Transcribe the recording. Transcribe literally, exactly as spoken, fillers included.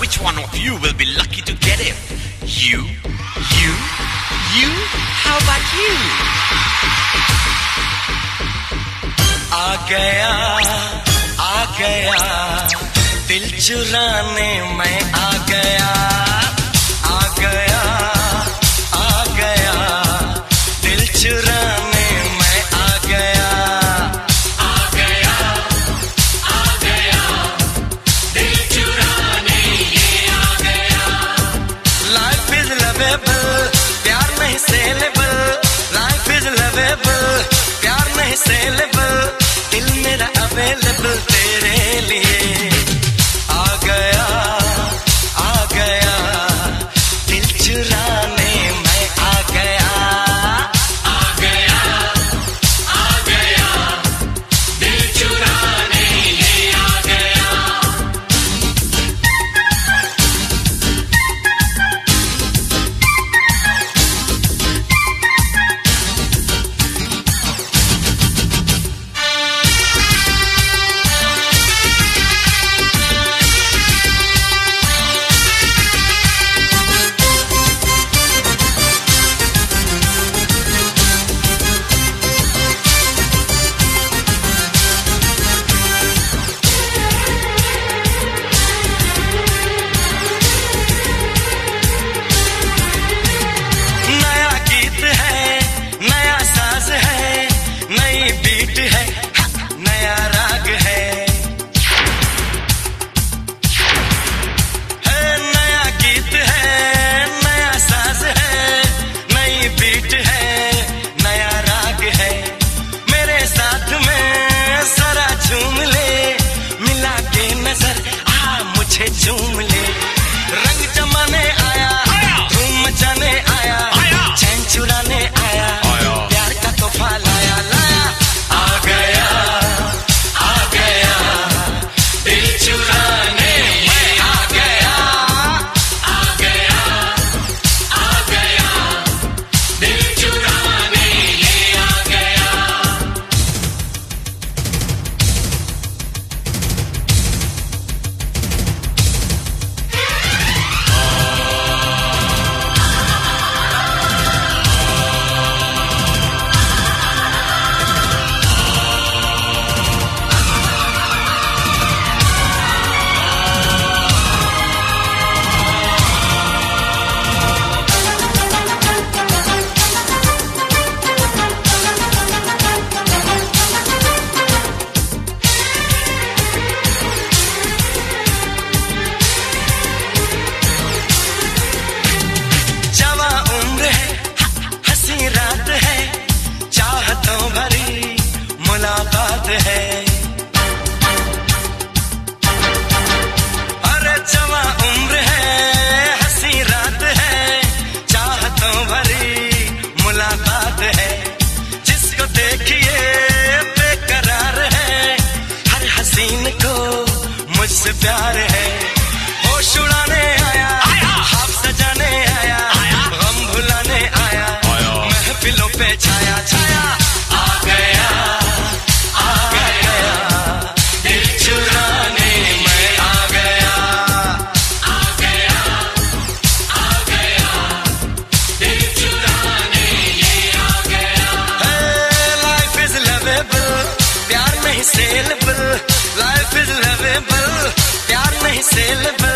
which one of you will be lucky to get it? You, you, you, how about you? आ गया, आ गया, दिल चुराने मैं आ गया, आ गया, आ गया, दिल चुराने मैं आ गया, आ गया, आ गया, दिल चुराने ये आ गया। Life is lovable, प्यार नहीं सेलेबल, Life is lovable, प्यार नहीं सेलेबल, दिल मेरा अवेलेबल तेरे लिए। आ गया, आ गया, दिल चुराने मैं आ गया, आ गया, आ गया, दिल चुराने ये आ गया। झूम ले, रंग जमाने आया, धूम मचाने आया, चैन चुराने आया, प्यार का तोहफा लाया लाया। आ गया, आ गया, दिल चुराने मैं आ गया, आ गया, आ गया, दिल चुराने ये आ गया। मुलाकात है, अरे जवा उम्र है, हंसी रात है, चाहतों भरी मुलाकात है, जिसको देखिए बेकरार है, हर हसीन को मुझसे प्यार है। होश उड़ाने आया, ख्वाब सजाने आया, गम भुलाने आया, महफिलों पे छाया छाया। आ गया, आ गया, दिल चुराने मैं आ गया, आ गया, आ गया, दिल चुराने ये आ गया। Life is lovable, प्यार नहीं सेलेबल, Life is lovable, प्यार नहीं सेलेबल,